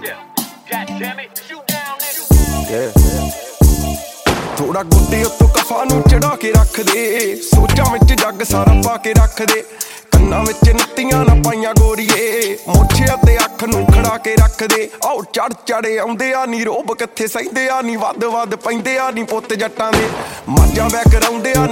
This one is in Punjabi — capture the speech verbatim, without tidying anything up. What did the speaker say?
ਥੋੜਾ ਗੁੱਡੇ ਉੱਤੋਂ ਕਫਾ ਨੂੰ ਚੜਾ ਕੇ ਰੱਖ ਦੇ, ਸੋਚਾਂ ਵਿੱਚ ਜੱਗ ਸਾਰਾ ਪਾ ਕੇ ਰੱਖ ਦੇ, ਕੰਨਾਂ ਵਿੱਚ ਨੱਤੀਆਂ ਨਾ ਪਾਈਆਂ ਗੋਰੀਏ, ਮੋਛਿਆਂ ਤੇ ਅੱਖ ਨੂੰ ਖੜਾ ਕੇ ਰੱਖ ਦੇ। ਆਓ ਚੜ ਚੜੇ ਆਉਂਦੇ ਆ ਨੀ ਰੋਬ ਕਿੱਥੇ ਸਹਿੰਦੇ ਆ ਨੀ, ਵੱਧ ਵੱਧ ਪੈਂਦੇ ਆ ਨੀ ਪੁੱਤ ਜੱਟਾਂ ਦੇ, ਮੱਝਾਂ ਬੈ ਕਰਾਉਂਦੇ ਆ